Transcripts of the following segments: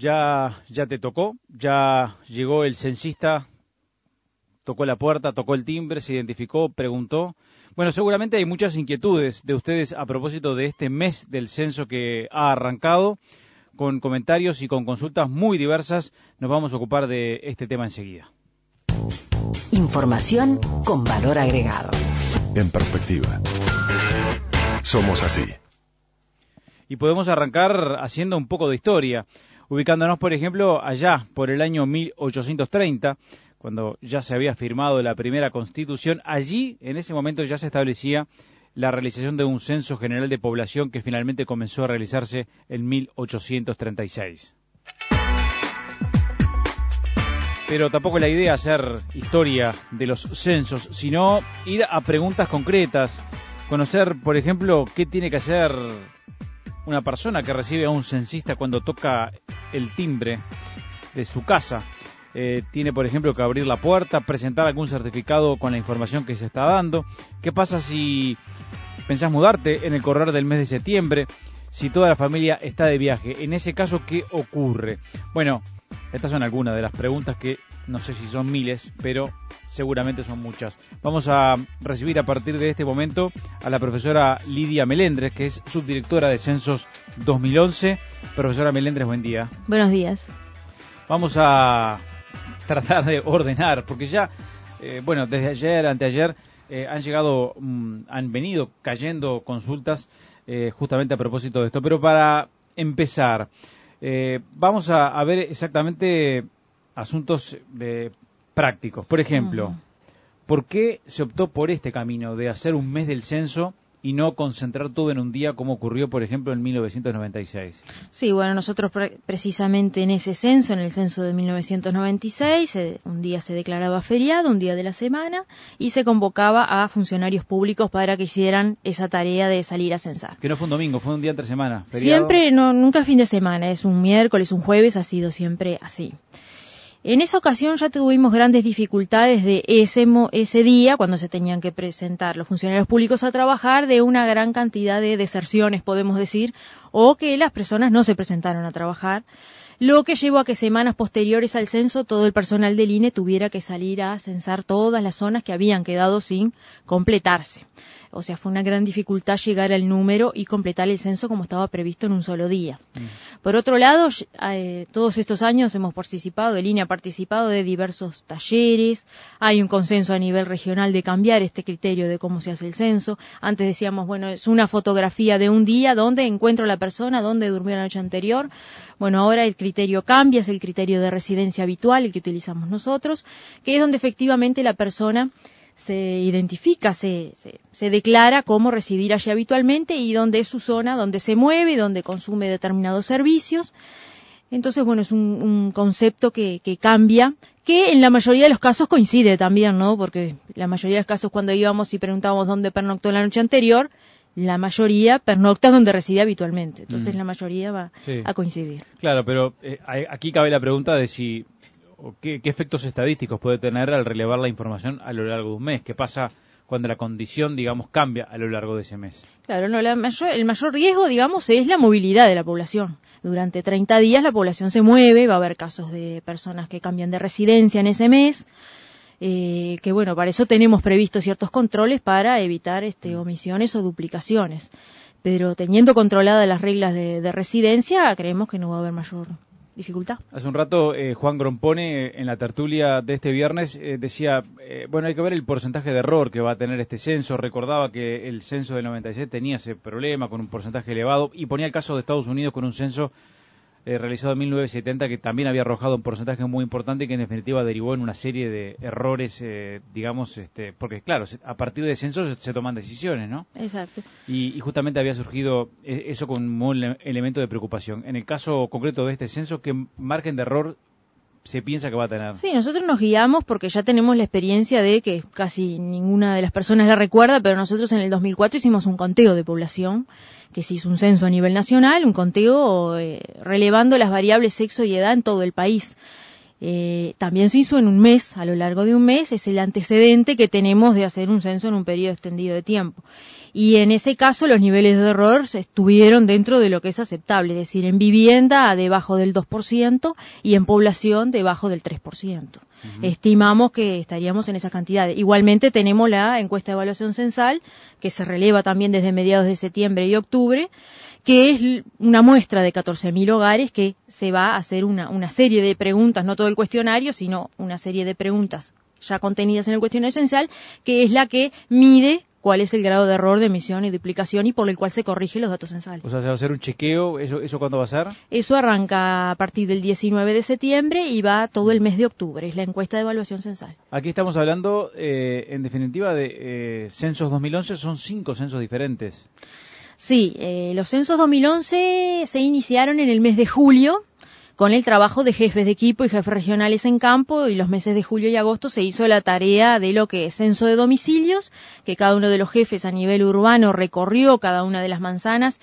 ya te tocó, ya llegó el censista, tocó la puerta, tocó el timbre, se identificó, preguntó. Bueno, seguramente hay muchas inquietudes de ustedes a propósito de este mes del censo que ha arrancado, con comentarios y con consultas muy diversas. Nos vamos a ocupar de este tema enseguida. Información con valor agregado. En perspectiva. Somos así. Y podemos arrancar haciendo un poco de historia, ubicándonos, por ejemplo, allá por el año 1830, cuando ya se había firmado la primera Constitución. Allí, en ese momento, ya se establecía la realización de un censo general de población que finalmente comenzó a realizarse en 1836. Pero tampoco es la idea hacer historia de los censos, sino ir a preguntas concretas, conocer, por ejemplo, qué tiene que hacer una persona que recibe a un censista cuando toca el timbre de su casa. Tiene, por ejemplo, que abrir la puerta, presentar algún certificado con la información que se está dando. ¿Qué pasa si pensás mudarte en el correr del mes de septiembre? Si toda la familia está de viaje, en ese caso, ¿qué ocurre? Bueno, estas son algunas de las preguntas que no sé si son miles, pero seguramente son muchas. Vamos a recibir a partir de este momento a la profesora Lidia Melendres, que es subdirectora de Censos 2011. Profesora Melendres, buen día. Buenos días. Vamos a tratar de ordenar, porque ya, desde ayer, anteayer, han venido cayendo consultas justamente a propósito de esto. Pero para empezar, vamos a ver exactamente asuntos prácticos. Por ejemplo, ¿por qué se optó por este camino de hacer un mes del censo y no concentrar todo en un día como ocurrió, por ejemplo, en 1996? Sí, bueno, nosotros precisamente en ese censo, en el censo de 1996, un día se declaraba feriado, un día de la semana, y se convocaba a funcionarios públicos para que hicieran esa tarea de salir a censar. Que no fue un domingo, fue un día entre semana, feriado. Siempre, nunca fin de semana, es un miércoles, un jueves, ha sido siempre así. En esa ocasión ya tuvimos grandes dificultades de ese día, cuando se tenían que presentar los funcionarios públicos a trabajar, de una gran cantidad de deserciones, podemos decir, o que las personas no se presentaron a trabajar, lo que llevó a que semanas posteriores al censo todo el personal del INE tuviera que salir a censar todas las zonas que habían quedado sin completarse. O sea, fue una gran dificultad llegar al número y completar el censo como estaba previsto en un solo día. Por otro lado, todos estos años hemos participado, el INE ha participado de diversos talleres, hay un consenso a nivel regional de cambiar este criterio de cómo se hace el censo. Antes decíamos, bueno, es una fotografía de un día, donde encuentro a la persona, donde durmió la noche anterior. Bueno, ahora el criterio cambia, es el criterio de residencia habitual, el que utilizamos nosotros, que es donde efectivamente la persona se identifica, se declara cómo residir allí habitualmente y dónde es su zona, donde se mueve, donde consume determinados servicios. Entonces, bueno, es un concepto que cambia, que en la mayoría de los casos coincide también, ¿no? Porque la mayoría de los casos cuando íbamos y preguntábamos dónde pernoctó la noche anterior, la mayoría pernocta donde reside habitualmente. Entonces, la mayoría va a coincidir. Claro, pero aquí cabe la pregunta de si ¿Qué efectos estadísticos puede tener al relevar la información a lo largo de un mes? ¿Qué pasa cuando la condición, digamos, cambia a lo largo de ese mes? Claro, el mayor riesgo, digamos, es la movilidad de la población. Durante 30 días la población se mueve, va a haber casos de personas que cambian de residencia en ese mes, que bueno, para eso tenemos previstos ciertos controles para evitar omisiones o duplicaciones. Pero teniendo controladas las reglas de residencia, creemos que no va a haber mayor dificultad. Hace un rato Juan Grompone en la tertulia de este viernes decía, hay que ver el porcentaje de error que va a tener este censo. Recordaba que el censo del 96 tenía ese problema con un porcentaje elevado y ponía el caso de Estados Unidos con un censo realizado en 1970 que también había arrojado un porcentaje muy importante y que en definitiva derivó en una serie de errores, porque claro, a partir de censos se toman decisiones, ¿no? Exacto. Y justamente había surgido eso como un elemento de preocupación. En el caso concreto de este censo, ¿qué margen de error se piensa que va a tener? Sí, nosotros nos guiamos porque ya tenemos la experiencia de que casi ninguna de las personas la recuerda, pero nosotros en el 2004 hicimos un conteo de población, que se hizo un censo a nivel nacional, un conteo relevando las variables sexo y edad en todo el país. También se hizo en un mes, a lo largo de un mes, es el antecedente que tenemos de hacer un censo en un periodo extendido de tiempo. Y en ese caso los niveles de error estuvieron dentro de lo que es aceptable, es decir, en vivienda debajo del 2% y en población debajo del 3%. Estimamos que estaríamos en esas cantidades. Igualmente tenemos la encuesta de evaluación censal, que se releva también desde mediados de septiembre y octubre, que es una muestra de 14.000 hogares que se va a hacer una serie de preguntas, no todo el cuestionario, sino una serie de preguntas ya contenidas en el cuestionario censal, que es la que mide cuál es el grado de error, de emisión y duplicación y por el cual se corrigen los datos censales. O sea, se va a hacer un chequeo, ¿eso cuándo va a ser? Eso arranca a partir del 19 de septiembre y va todo el mes de octubre, es la encuesta de evaluación censal. Aquí estamos hablando, en definitiva, de censos 2011, son 5 censos diferentes. Sí, los censos 2011 se iniciaron en el mes de julio con el trabajo de jefes de equipo y jefes regionales en campo, y los meses de julio y agosto se hizo la tarea de lo que es censo de domicilios, que cada uno de los jefes a nivel urbano recorrió cada una de las manzanas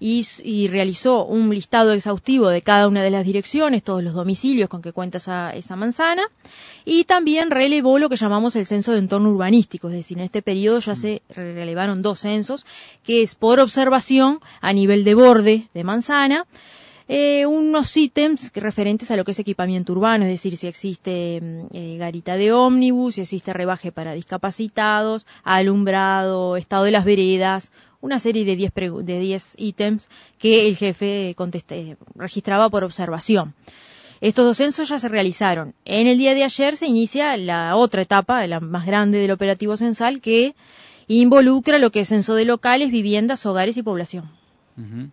y realizó un listado exhaustivo de cada una de las direcciones, todos los domicilios con que cuenta esa manzana, y también relevó lo que llamamos el censo de entorno urbanístico, es decir, en este periodo ya se relevaron 2 censos, que es por observación a nivel de borde de manzana, unos ítems referentes a lo que es equipamiento urbano, es decir, si existe garita de ómnibus, si existe rebaje para discapacitados, alumbrado, estado de las veredas, una serie de 10 ítems que el jefe registraba por observación. Estos 2 censos ya se realizaron. En el día de ayer se inicia la otra etapa, la más grande del operativo censal, que involucra lo que es censo de locales, viviendas, hogares y población. Uh-huh.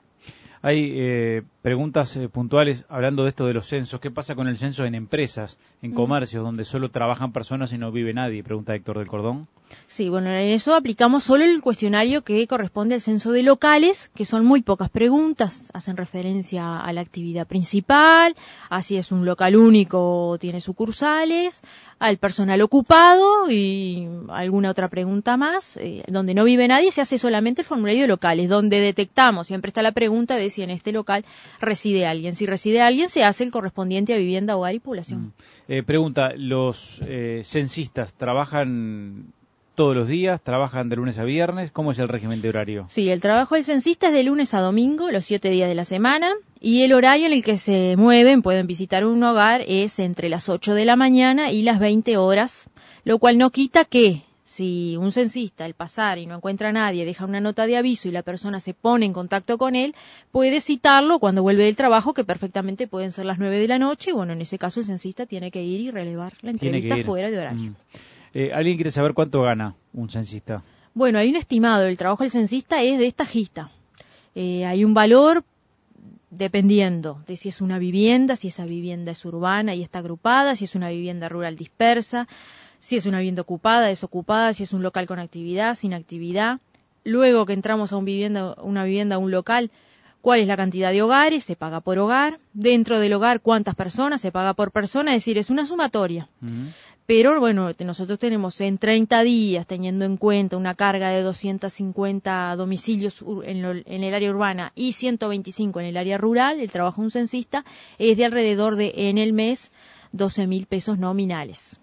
Hay preguntas puntuales hablando de esto de los censos. ¿Qué pasa con el censo en empresas, en comercios, donde solo trabajan personas y no vive nadie? Pregunta Héctor del Cordón. Sí, bueno, en eso aplicamos solo el cuestionario que corresponde al censo de locales, que son muy pocas preguntas, hacen referencia a la actividad principal, a si es un local único o tiene sucursales, al personal ocupado y alguna otra pregunta más. Donde no vive nadie se hace solamente el formulario de locales, donde detectamos, siempre está la pregunta de si en este local reside alguien. Si reside alguien se hace el correspondiente a vivienda, hogar y población. Pregunta, ¿los censistas trabajan todos los días? ¿Trabajan de lunes a viernes? ¿Cómo es el régimen de horario? Sí, el trabajo del censista es de lunes a domingo, los 7 días de la semana, y el horario en el que se mueven, pueden visitar un hogar, es entre las 8 de la mañana y las 20 horas, lo cual no quita que si un censista al pasar y no encuentra a nadie deja una nota de aviso y la persona se pone en contacto con él, puede citarlo cuando vuelve del trabajo, que perfectamente pueden ser las 9 de la noche, y bueno, en ese caso el censista tiene que ir y relevar la entrevista fuera de horario. ¿Alguien quiere saber cuánto gana un censista? Bueno, hay un estimado. El trabajo del censista es de esta gesta. Hay un valor dependiendo de si es una vivienda, si esa vivienda es urbana y está agrupada, si es una vivienda rural dispersa, si es una vivienda ocupada, desocupada, si es un local con actividad, sin actividad. Luego que entramos a una vivienda, un local, ¿cuál es la cantidad de hogares? Se paga por hogar. Dentro del hogar, ¿cuántas personas? Se paga por persona, es decir, es una sumatoria. Pero bueno, nosotros tenemos en 30 días, teniendo en cuenta una carga de 250 domicilios en el área urbana y 125 en el área rural, el trabajo de un censista es de alrededor de, en el mes, 12.000 pesos nominales.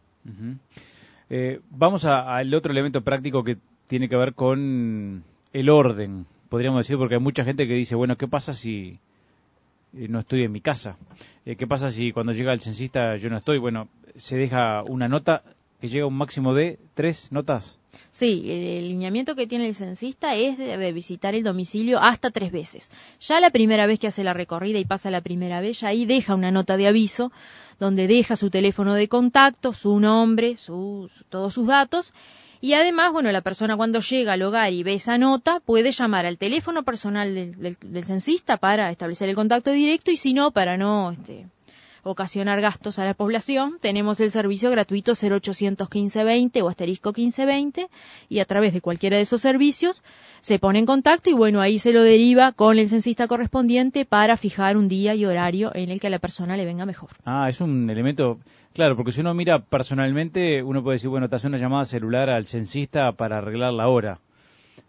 Vamos al otro elemento práctico que tiene que ver con el orden, podríamos decir, porque hay mucha gente que dice, bueno, ¿qué pasa si no estoy en mi casa? ¿Qué pasa si cuando llega el censista yo no estoy? Bueno, se deja una nota que llega a un máximo de 3 notas. Sí, el lineamiento que tiene el censista es de visitar el domicilio hasta 3 veces. Ya la primera vez que hace la recorrida y pasa la primera vez, ya ahí deja una nota de aviso donde deja su teléfono de contacto, su nombre, todos sus datos. Y además, bueno, la persona cuando llega al hogar y ve esa nota puede llamar al teléfono personal del censista para establecer el contacto directo, y si no, para no ocasionar gastos a la población, tenemos el servicio gratuito 0800 1520 o asterisco 1520, y a través de cualquiera de esos servicios se pone en contacto y bueno, ahí se lo deriva con el censista correspondiente para fijar un día y horario en el que a la persona le venga mejor. Es un elemento, claro, porque si uno mira personalmente, uno puede decir, bueno, te hace una llamada celular al censista para arreglar la hora.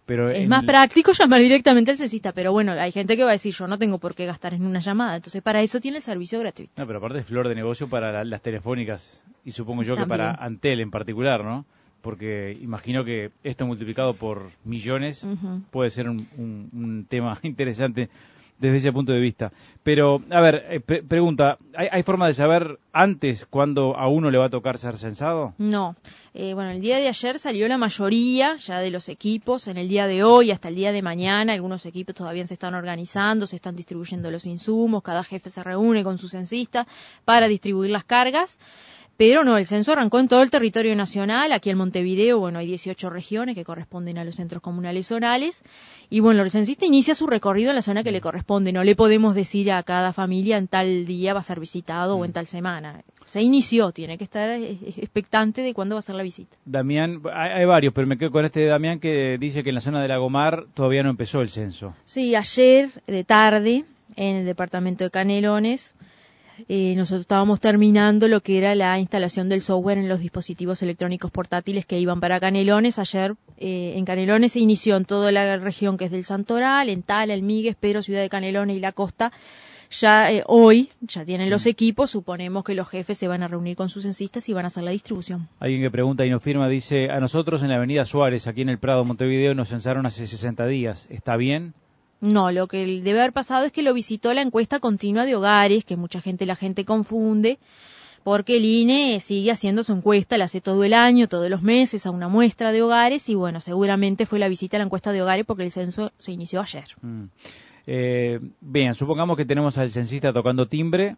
Pero es más práctico llamar directamente al censista, pero bueno, hay gente que va a decir, yo no tengo por qué gastar en una llamada, entonces para eso tiene el servicio gratuito. No, pero aparte es flor de negocio para las telefónicas y supongo yo También. que para Antel en particular, ¿no? Porque imagino que esto multiplicado por millones puede ser un tema interesante desde ese punto de vista. Pero, a ver, pregunta, ¿hay forma de saber antes cuándo a uno le va a tocar ser censado? No. Bueno, el día de ayer salió la mayoría ya de los equipos. En el día de hoy hasta el día de mañana, algunos equipos todavía se están organizando, se están distribuyendo los insumos, cada jefe se reúne con su censista para distribuir las cargas. Pero no, el censo arrancó en todo el territorio nacional. Aquí en Montevideo, bueno, hay 18 regiones que corresponden a los centros comunales zonales. Y bueno, el censista inicia su recorrido en la zona que le corresponde. No le podemos decir a cada familia en tal día va a ser visitado o en tal semana. Se inició, tiene que estar expectante de cuándo va a ser la visita. Damián, hay varios, pero me quedo con este de Damián que dice que en la zona de Lagomar todavía no empezó el censo. Sí, ayer de tarde en el departamento de Canelones, nosotros estábamos terminando lo que era la instalación del software en los dispositivos electrónicos portátiles que iban para Canelones. Ayer en Canelones se inició en toda la región que es del Santoral, en Tala, El Migues, Pedro, Ciudad de Canelones y La Costa. Ya hoy ya tienen los equipos, suponemos que los jefes se van a reunir con sus censistas y van a hacer la distribución. Alguien que pregunta y no firma dice, a nosotros en la avenida Suárez, aquí en el Prado, Montevideo, nos censaron hace 60 días. ¿Está bien? No, lo que debe haber pasado es que lo visitó la encuesta continua de hogares, que la gente confunde, porque el INE sigue haciendo su encuesta, la hace todo el año, todos los meses, a una muestra de hogares, y bueno, seguramente fue la visita a la encuesta de hogares porque el censo se inició ayer. Bien, supongamos que tenemos al censista tocando timbre,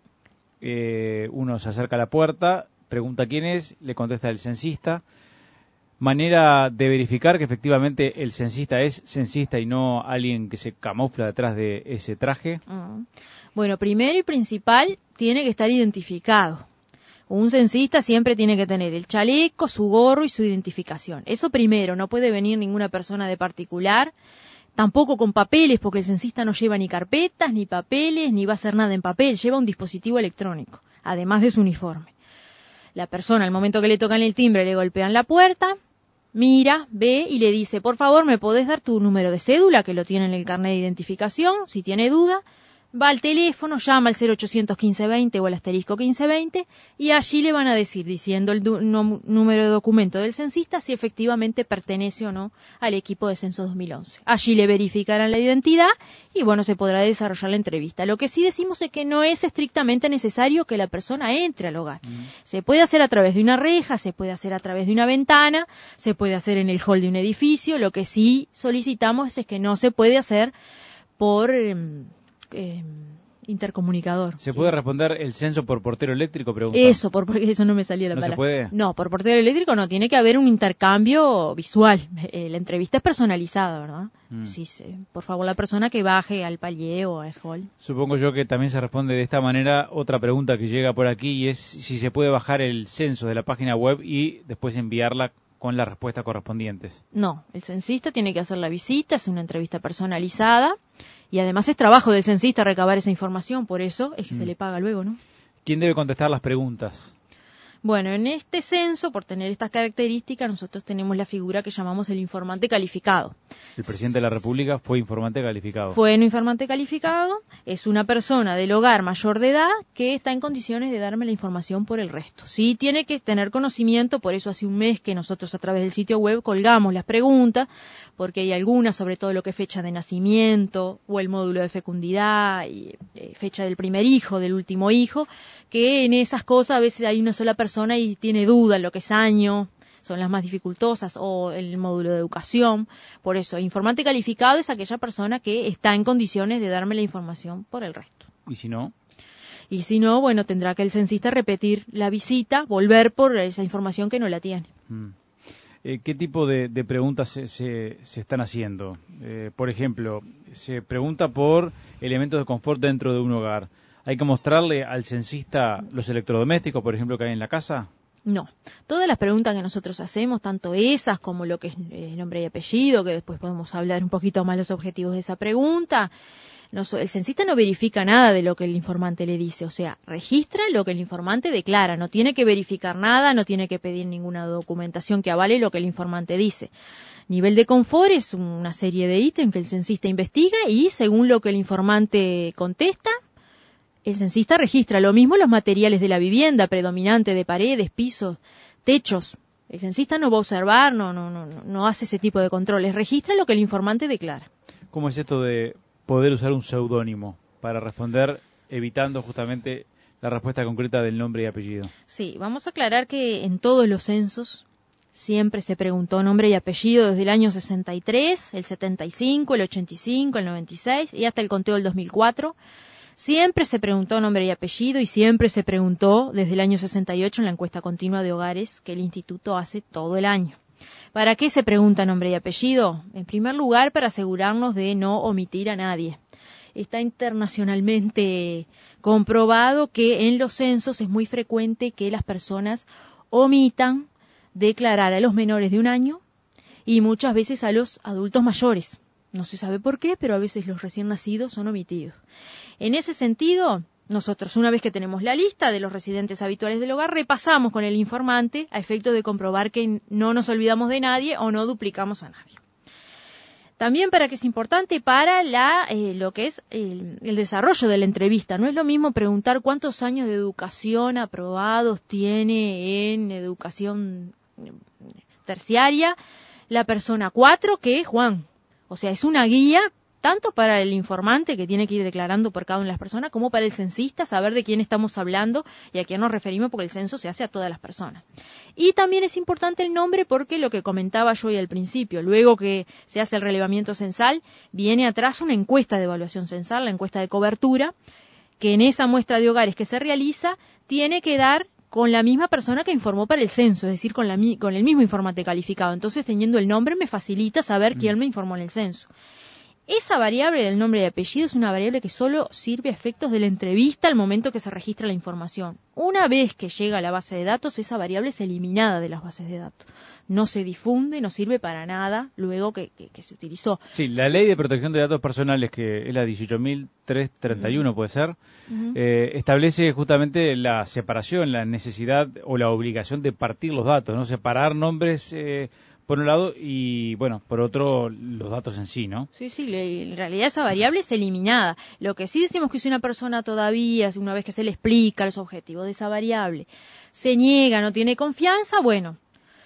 uno se acerca a la puerta, pregunta quién es, le contesta el censista. Manera de verificar que efectivamente el censista es censista y no alguien que se camufla detrás de ese traje. Bueno, primero y principal, tiene que estar identificado. Un censista siempre tiene que tener el chaleco, su gorro y su identificación. Eso primero, no puede venir ninguna persona de particular, tampoco con papeles, porque el censista no lleva ni carpetas, ni papeles, ni va a hacer nada en papel, lleva un dispositivo electrónico, además de su uniforme. La persona, al momento que le tocan el timbre, le golpean la puerta, mira, ve y le dice, por favor, ¿me podés dar tu número de cédula? Que lo tiene en el carnet de identificación, si tiene duda. Va al teléfono, llama al 0800 1520 o al asterisco 1520 y allí le van a decir, diciendo el número de documento del censista, si efectivamente pertenece o no al equipo de censo 2011. Allí le verificarán la identidad y bueno, se podrá desarrollar la entrevista. Lo que sí decimos es que no es estrictamente necesario que la persona entre al hogar. Se puede hacer a través de una reja, se puede hacer a través de una ventana, se puede hacer en el hall de un edificio. Lo que sí solicitamos es que no se puede hacer por intercomunicador. ¿Se puede responder el censo por portero eléctrico? Pregunta. Porque eso no me salía la palabra. ¿No se puede? No, por portero eléctrico no, tiene que haber un intercambio visual. La entrevista es personalizada, ¿verdad? Sí, por favor, la persona que baje al palier o al hall. Supongo yo que también se responde de esta manera. Otra pregunta que llega por aquí y es si se puede bajar el censo de la página web y después enviarla con las respuestas correspondientes. No, el censista tiene que hacer la visita, es una entrevista personalizada y además es trabajo del censista recabar esa información, por eso es que se le paga luego, ¿no? ¿Quién debe contestar las preguntas? Bueno, en este censo, por tener estas características, nosotros tenemos la figura que llamamos el informante calificado. El presidente de la República fue informante calificado. Fue un informante calificado, es una persona del hogar mayor de edad que está en condiciones de darme la información por el resto. Sí tiene que tener conocimiento, por eso hace un mes que nosotros a través del sitio web colgamos las preguntas, porque hay algunas, sobre todo lo que es fecha de nacimiento o el módulo de fecundidad, y fecha del primer hijo, del último hijo, que en esas cosas a veces hay una sola persona y tiene duda en lo que es año, son las más dificultosas, o el módulo de educación. Por eso, informante calificado es aquella persona que está en condiciones de darme la información por el resto. ¿Y si no? Y si no, bueno, tendrá que el censista repetir la visita, volver por esa información que no la tiene. ¿Qué tipo de preguntas se están haciendo? Por ejemplo, se pregunta por elementos de confort dentro de un hogar. ¿Hay que mostrarle al censista los electrodomésticos, por ejemplo, que hay en la casa? No. Todas las preguntas que nosotros hacemos, tanto esas como lo que es nombre y apellido, que después podemos hablar un poquito más los objetivos de esa pregunta, el censista no verifica nada de lo que el informante le dice, o sea, registra lo que el informante declara, no tiene que verificar nada, no tiene que pedir ninguna documentación que avale lo que el informante dice. Nivel de confort es una serie de ítems que el censista investiga y según lo que el informante contesta, el censista registra. Lo mismo los materiales de la vivienda, predominante de paredes, pisos, techos. El censista no va a observar, no hace ese tipo de controles, registra lo que el informante declara. ¿Cómo es esto de poder usar un seudónimo para responder, evitando justamente la respuesta concreta del nombre y apellido? Sí, vamos a aclarar que en todos los censos siempre se preguntó nombre y apellido desde el año 63, el 75, el 85, el 96 y hasta el conteo del 2004. Siempre se preguntó nombre y apellido y siempre se preguntó desde el año 68 en la encuesta continua de hogares que el instituto hace todo el año. ¿Para qué se pregunta nombre y apellido? En primer lugar, para asegurarnos de no omitir a nadie. Está internacionalmente comprobado que en los censos es muy frecuente que las personas omitan declarar a los menores de 1 año y muchas veces a los adultos mayores. No se sabe por qué, pero a veces los recién nacidos son omitidos. En ese sentido, nosotros, una vez que tenemos la lista de los residentes habituales del hogar, repasamos con el informante a efecto de comprobar que no nos olvidamos de nadie o no duplicamos a nadie. También para que es importante para lo que es el desarrollo de la entrevista. No es lo mismo preguntar cuántos años de educación aprobados tiene en educación terciaria la persona 4 que Juan. O sea, es una guía tanto para el informante que tiene que ir declarando por cada una de las personas, como para el censista saber de quién estamos hablando y a quién nos referimos, porque el censo se hace a todas las personas. Y también es importante el nombre porque lo que comentaba yo hoy al principio, luego que se hace el relevamiento censal, viene atrás una encuesta de evaluación censal, la encuesta de cobertura, que en esa muestra de hogares que se realiza tiene que dar con la misma persona que informó para el censo, es decir, con el mismo informante calificado. Entonces, teniendo el nombre me facilita saber quién me informó en el censo. Esa variable del nombre y apellido es una variable que solo sirve a efectos de la entrevista al momento que se registra la información. Una vez que llega a la base de datos, esa variable es eliminada de las bases de datos. No se difunde, no sirve para nada luego que se utilizó. Sí, la Ley de Protección de Datos Personales, que es la 18.331, puede ser, establece justamente la separación, la necesidad o la obligación de partir los datos, ¿no? Separar nombres por un lado y, bueno, por otro, los datos en sí, ¿no? Sí, en realidad esa variable es eliminada. Lo que sí decimos que si una persona todavía, una vez que se le explica los objetivos de esa variable, se niega, no tiene confianza, bueno,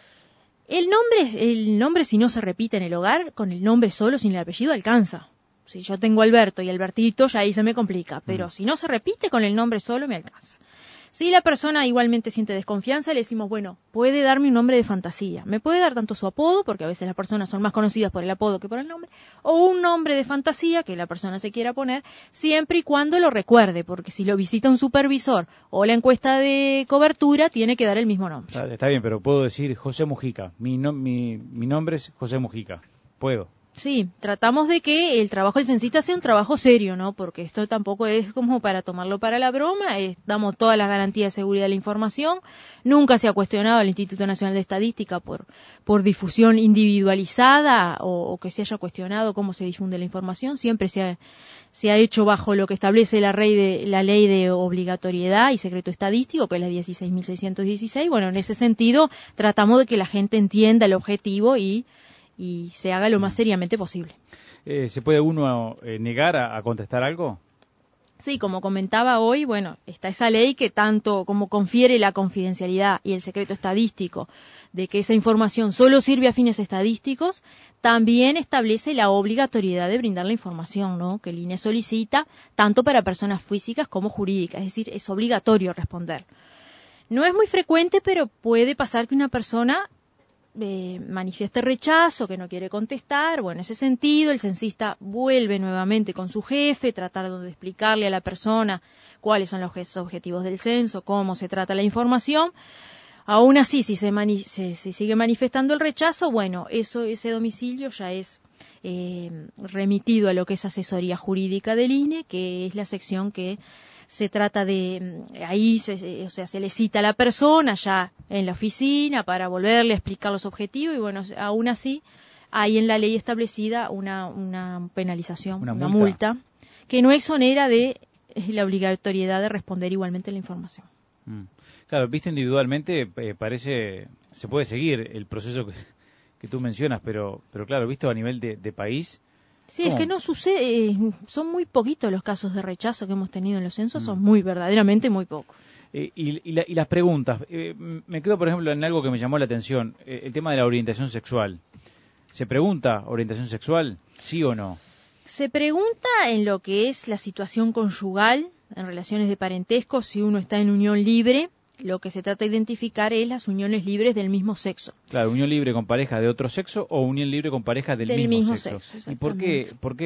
el nombre si no se repite en el hogar, con el nombre solo, sin el apellido, alcanza. Si yo tengo Alberto y Albertito, ya ahí se me complica, pero si no se repite con el nombre solo, me alcanza. Si la persona igualmente siente desconfianza, le decimos, bueno, puede darme un nombre de fantasía. Me puede dar tanto su apodo, porque a veces las personas son más conocidas por el apodo que por el nombre, o un nombre de fantasía que la persona se quiera poner, siempre y cuando lo recuerde, porque si lo visita un supervisor o la encuesta de cobertura, tiene que dar el mismo nombre. Está bien, pero puedo decir José Mujica. Mi nombre es José Mujica. Puedo. Sí, tratamos de que el trabajo del censista sea un trabajo serio, ¿no? Porque esto tampoco es como para tomarlo para la broma, damos todas las garantías de seguridad de la información, nunca se ha cuestionado al Instituto Nacional de Estadística por difusión individualizada o que se haya cuestionado cómo se difunde la información, siempre se ha hecho bajo lo que establece la ley de obligatoriedad y secreto estadístico, que es la 16.616, bueno, en ese sentido tratamos de que la gente entienda el objetivo y se haga lo más seriamente posible. ¿Se puede uno negar a contestar algo? Sí, como comentaba hoy, bueno, está esa ley que tanto como confiere la confidencialidad y el secreto estadístico de que esa información solo sirve a fines estadísticos, también establece la obligatoriedad de brindar la información, ¿no? Que el INE solicita tanto para personas físicas como jurídicas, es decir, es obligatorio responder. No es muy frecuente, pero puede pasar que una persona manifieste rechazo, que no quiere contestar. Bueno, en ese sentido el censista vuelve nuevamente con su jefe, tratando de explicarle a la persona cuáles son los objetivos del censo, cómo se trata la información. Aún así, si se sigue manifestando el rechazo, bueno, ese domicilio ya es remitido a lo que es asesoría jurídica del INE, que es la sección que se trata de, ahí se le cita a la persona ya en la oficina para volverle a explicar los objetivos y bueno, aún así hay en la ley establecida una penalización, una multa que no exonera de la obligatoriedad de responder igualmente la información. Claro, visto individualmente parece, se puede seguir el proceso que tú mencionas, pero claro, visto a nivel de país... Sí, ¿cómo? es que no sucede, son muy poquitos los casos de rechazo que hemos tenido en los censos, son verdaderamente muy pocos. Y las preguntas, me quedo por ejemplo en algo que me llamó la atención, el tema de la orientación sexual. ¿Se pregunta orientación sexual, sí o no? Se pregunta en lo que es la situación conyugal, en relaciones de parentesco, si uno está en unión libre. Lo que se trata de identificar es las uniones libres del mismo sexo. Claro, unión libre con pareja de otro sexo o unión libre con pareja del mismo sexo. ¿Y por qué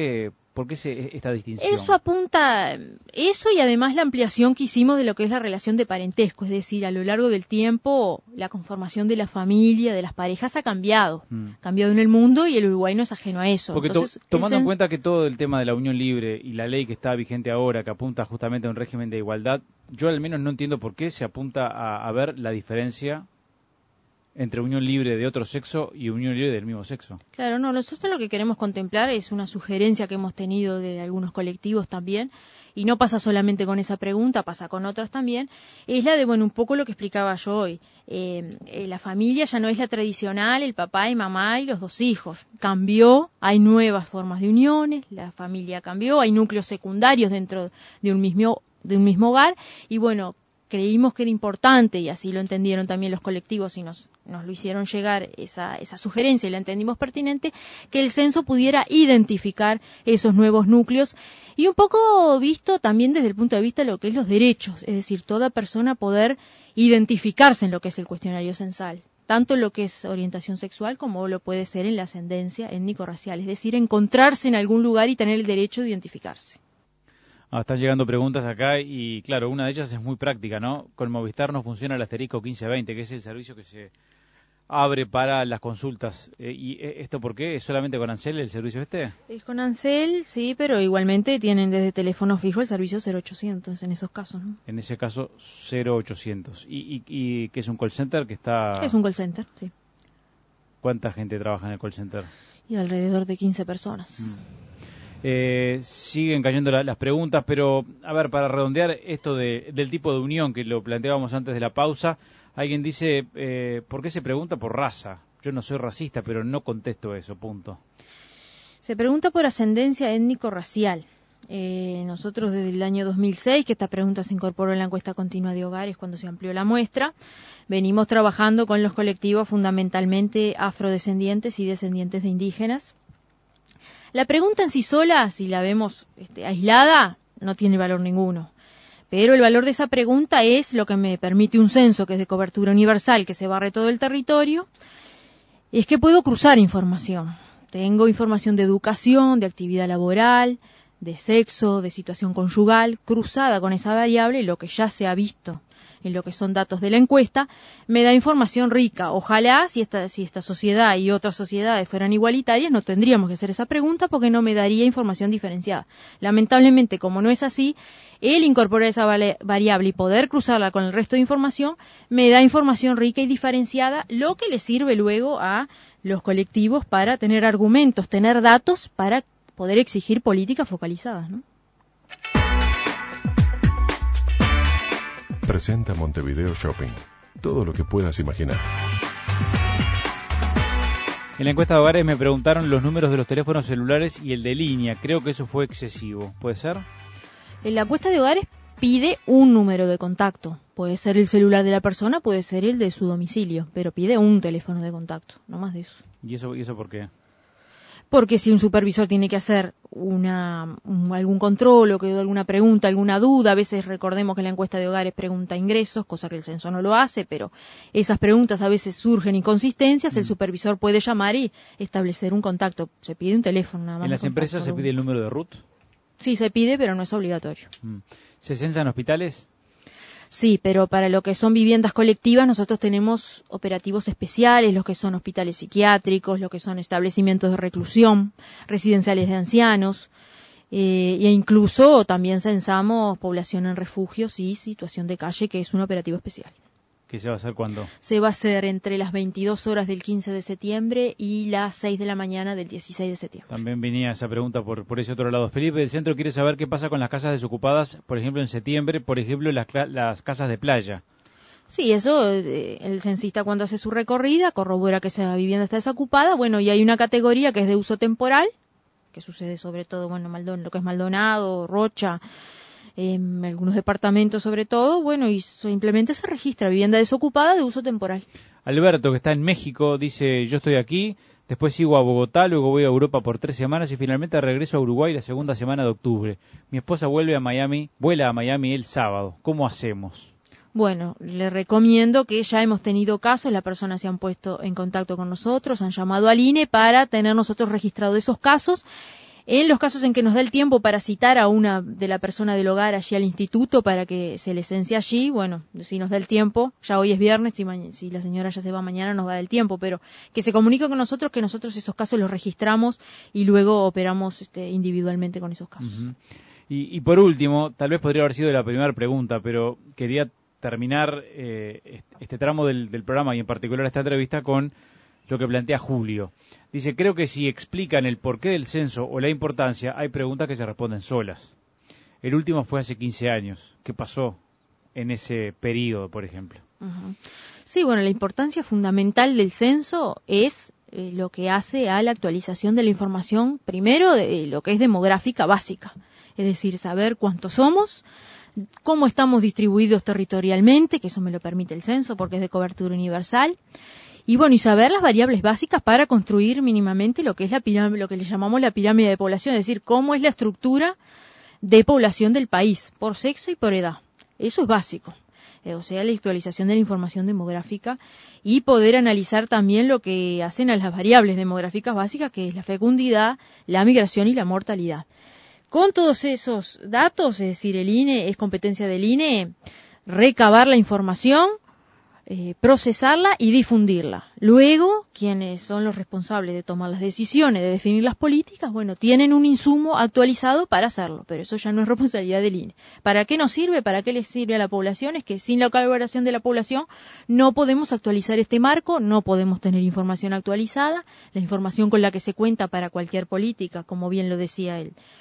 esta distinción? Eso apunta, eso y además la ampliación que hicimos de lo que es la relación de parentesco, es decir, a lo largo del tiempo la conformación de la familia, de las parejas ha cambiado en el mundo y el Uruguay no es ajeno a eso. Porque entonces, tomando en cuenta que todo el tema de la unión libre y la ley que está vigente ahora, que apunta justamente a un régimen de igualdad, yo al menos no entiendo por qué se apunta a ver la diferencia entre unión libre de otro sexo y unión libre del mismo sexo. Claro, no, nosotros lo que queremos contemplar es una sugerencia que hemos tenido de algunos colectivos también, y no pasa solamente con esa pregunta, pasa con otras también, es la de, un poco lo que explicaba yo hoy. La familia ya no es la tradicional, el papá y mamá y los dos hijos. Cambió, hay nuevas formas de uniones, la familia cambió, hay núcleos secundarios dentro de un mismo hogar, y creímos que era importante, y así lo entendieron también los colectivos y nos lo hicieron llegar esa sugerencia y la entendimos pertinente, que el censo pudiera identificar esos nuevos núcleos y un poco visto también desde el punto de vista de lo que es los derechos, es decir, toda persona poder identificarse en lo que es el cuestionario censal, tanto lo que es orientación sexual como lo puede ser en la ascendencia étnico-racial, es decir, encontrarse en algún lugar y tener el derecho de identificarse. Están llegando preguntas acá y claro, una de ellas es muy práctica, ¿no? Con Movistar no funciona el asterisco 1520, que es el servicio que se abre para las consultas. ¿Y esto por qué? ¿Es solamente con Ansel el servicio este? Es con Ansel, sí, pero igualmente tienen desde teléfono fijo el servicio 0800 en esos casos, ¿no? En ese caso 0800. ¿Y qué es un call center que está...? Es un call center, sí. ¿Cuánta gente trabaja en el call center? Y alrededor de 15 personas. Siguen cayendo las preguntas, pero a ver, para redondear esto del tipo de unión que lo planteábamos antes de la pausa, alguien dice, ¿por qué se pregunta por raza? Yo no soy racista, pero no contesto eso, punto. Se pregunta por ascendencia étnico-racial. Nosotros desde el año 2006, que esta pregunta se incorporó en la encuesta continua de hogares cuando se amplió la muestra, venimos trabajando con los colectivos fundamentalmente afrodescendientes y descendientes de indígenas. La pregunta en sí sola, si la vemos aislada, no tiene valor ninguno. Pero el valor de esa pregunta es lo que me permite un censo que es de cobertura universal, que se barre todo el territorio, es que puedo cruzar información. Tengo información de educación, de actividad laboral, de sexo, de situación conyugal, cruzada con esa variable, lo que ya se ha visto en lo que son datos de la encuesta, me da información rica. Ojalá, si esta sociedad y otras sociedades fueran igualitarias, no tendríamos que hacer esa pregunta porque no me daría información diferenciada. Lamentablemente, como no es así, el incorporar esa variable y poder cruzarla con el resto de información, me da información rica y diferenciada, lo que le sirve luego a los colectivos para tener argumentos, tener datos para poder exigir políticas focalizadas, ¿no? Presenta Montevideo Shopping. Todo lo que puedas imaginar. En la encuesta de hogares me preguntaron los números de los teléfonos celulares y el de línea. Creo que eso fue excesivo. ¿Puede ser? En la encuesta de hogares pide un número de contacto. Puede ser el celular de la persona, puede ser el de su domicilio, pero pide un teléfono de contacto, no más de eso. ¿Y eso por qué? Porque si un supervisor tiene que hacer algún control o quedó alguna pregunta, alguna duda, a veces recordemos que la encuesta de hogares pregunta ingresos, cosa que el censo no lo hace, pero esas preguntas a veces surgen inconsistencias, el supervisor puede llamar y establecer un contacto. Se pide un teléfono nada más. ¿En las empresas se pide el número de RUT? Sí, se pide, pero no es obligatorio. ¿Se censan hospitales? Sí, pero para lo que son viviendas colectivas nosotros tenemos operativos especiales, los que son hospitales psiquiátricos, los que son establecimientos de reclusión, residenciales de ancianos, e incluso también censamos población en refugios y situación de calle, que es un operativo especial. ¿Que se va a hacer cuándo? Se va a hacer entre las 22 horas del 15 de septiembre y las 6 de la mañana del 16 de septiembre. También venía esa pregunta por ese otro lado. Felipe del Centro quiere saber qué pasa con las casas desocupadas, por ejemplo, en septiembre, por ejemplo, las casas de playa. Sí, eso, el censista cuando hace su recorrida corrobora que esa vivienda está desocupada, bueno, y hay una categoría que es de uso temporal, que sucede sobre todo, bueno, lo que es Maldonado, Rocha, algunos departamentos sobre todo, bueno, y simplemente se registra vivienda desocupada de uso temporal. Alberto, que está en México, dice, yo estoy aquí, después sigo a Bogotá, luego voy a Europa por 3 semanas y finalmente regreso a Uruguay la segunda semana de octubre. Mi esposa vuela a Miami el sábado. ¿Cómo hacemos? Bueno, le recomiendo que ya hemos tenido casos, las personas se han puesto en contacto con nosotros, han llamado al INE para tener nosotros registrado esos casos. En los casos en que nos da el tiempo para citar a una de la persona del hogar allí al instituto para que se licencie allí, bueno, si nos da el tiempo, ya hoy es viernes, si la señora ya se va mañana nos da el tiempo, pero que se comunique con nosotros, que nosotros esos casos los registramos y luego operamos individualmente con esos casos. Uh-huh. Y por último, tal vez podría haber sido la primera pregunta, pero quería terminar este tramo del programa y en particular esta entrevista con lo que plantea Julio. Dice, creo que si explican el porqué del censo o la importancia, hay preguntas que se responden solas. El último fue hace 15 años. ¿Qué pasó en ese periodo, por ejemplo? Uh-huh. Sí, bueno, la importancia fundamental del censo es lo que hace a la actualización de la información, primero de lo que es demográfica básica, es decir, saber cuántos somos, cómo estamos distribuidos territorialmente, que eso me lo permite el censo porque es de cobertura universal, y bueno, y saber las variables básicas para construir mínimamente lo que es la pirámide, lo que le llamamos la pirámide de población, es decir, cómo es la estructura de población del país, por sexo y por edad. Eso es básico. O sea, la actualización de la información demográfica y poder analizar también lo que hacen a las variables demográficas básicas, que es la fecundidad, la migración y la mortalidad. Con todos esos datos, es decir, el INE, es competencia del INE recabar la información, procesarla y difundirla. Luego, quienes son los responsables de tomar las decisiones, de definir las políticas, bueno, tienen un insumo actualizado para hacerlo, pero eso ya no es responsabilidad del INE. ¿Para qué nos sirve? ¿Para qué le sirve a la población? Es que sin la colaboración de la población no podemos actualizar este marco, no podemos tener información actualizada, la información con la que se cuenta para cualquier política, como bien lo decía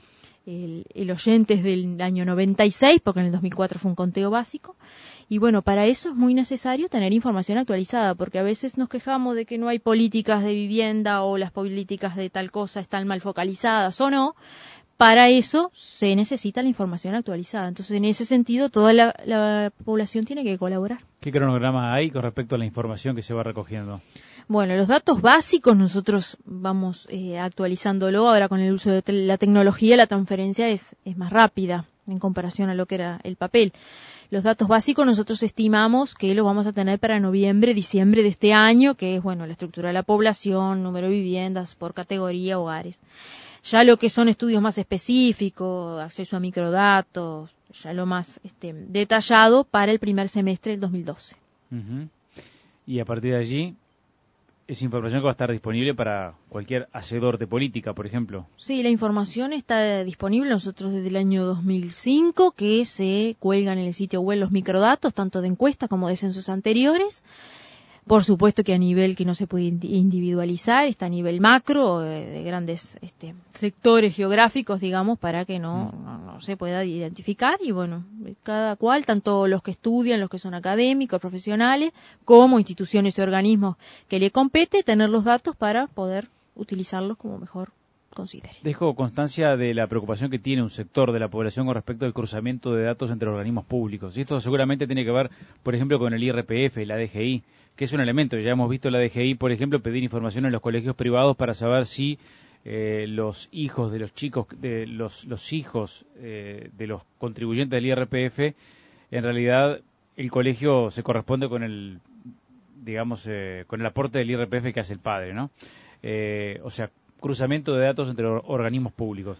el oyente es del año 96, porque en el 2004 fue un conteo básico. Y bueno, para eso es muy necesario tener información actualizada, porque a veces nos quejamos de que no hay políticas de vivienda o las políticas de tal cosa están mal focalizadas o no. Para eso se necesita la información actualizada. Entonces, en ese sentido, toda la población tiene que colaborar. ¿Qué cronograma hay con respecto a la información que se va recogiendo? Bueno, los datos básicos nosotros vamos actualizándolo. Ahora con el uso de la tecnología la transferencia es más rápida en comparación a lo que era el papel. Los datos básicos nosotros estimamos que los vamos a tener para noviembre, diciembre de este año, que es, bueno, la estructura de la población, número de viviendas por categoría, hogares. Ya lo que son estudios más específicos, acceso a microdatos, ya lo más detallado para el primer semestre del 2012. Uh-huh. Y a partir de allí, es información que va a estar disponible para cualquier hacedor de política, por ejemplo. Sí, la información está disponible nosotros desde el año 2005, que se cuelgan en el sitio web los microdatos, tanto de encuestas como de censos anteriores. Por supuesto que a nivel que no se puede individualizar, está a nivel macro, de grandes sectores geográficos, digamos, para que no se pueda identificar. Y bueno, cada cual, tanto los que estudian, los que son académicos, profesionales, como instituciones y organismos que le compete, tener los datos para poder utilizarlos como mejor considere. Dejo constancia de la preocupación que tiene un sector de la población con respecto al cruzamiento de datos entre organismos públicos. Y esto seguramente tiene que ver, por ejemplo, con el IRPF y la DGI, que es un elemento. Ya hemos visto la DGI, por ejemplo, pedir información en los colegios privados para saber si los hijos de los chicos, de los hijos de los contribuyentes del IRPF, en realidad el colegio se corresponde con el, digamos, con el aporte del IRPF que hace el padre, ¿no? O sea, cruzamiento de datos entre organismos públicos.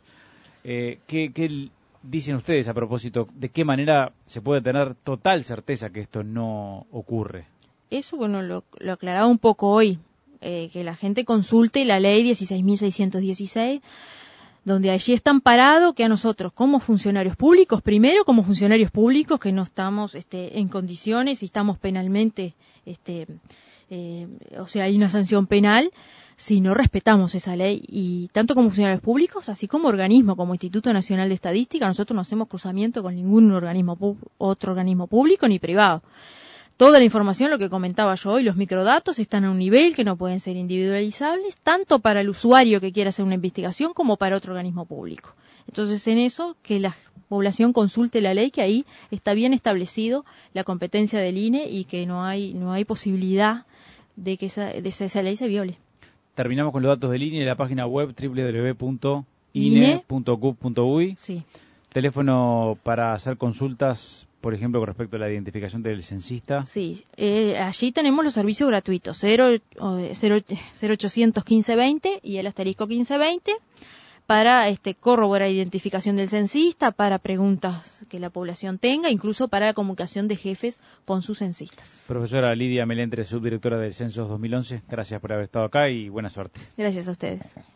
¿Qué dicen ustedes a propósito? ¿De qué manera se puede tener total certeza que esto no ocurre? Eso, bueno, lo aclaraba un poco hoy, que la gente consulte la ley 16.616, donde allí está amparado que a nosotros como funcionarios públicos, primero como funcionarios públicos que no estamos en condiciones y estamos penalmente, o sea, hay una sanción penal si no respetamos esa ley, y tanto como funcionarios públicos, así como organismo, como Instituto Nacional de Estadística, nosotros no hacemos cruzamiento con ningún otro organismo público ni privado. Toda la información, lo que comentaba yo hoy, los microdatos están a un nivel que no pueden ser individualizables, tanto para el usuario que quiera hacer una investigación como para otro organismo público. Entonces, en eso, que la población consulte la ley, que ahí está bien establecido la competencia del INE y que no hay posibilidad de que esa ley se viole. Terminamos con los datos del INE, la página web www.ine.gov.uy. Sí. Teléfono para hacer consultas, por ejemplo, con respecto a la identificación del censista. Sí, allí tenemos los servicios gratuitos, 0800 1520 y el asterisco 1520, para corroborar identificación del censista, para preguntas que la población tenga, incluso para la comunicación de jefes con sus censistas. Profesora Lidia Meléndez, subdirectora del Censos 2011, gracias por haber estado acá y buena suerte. Gracias a ustedes.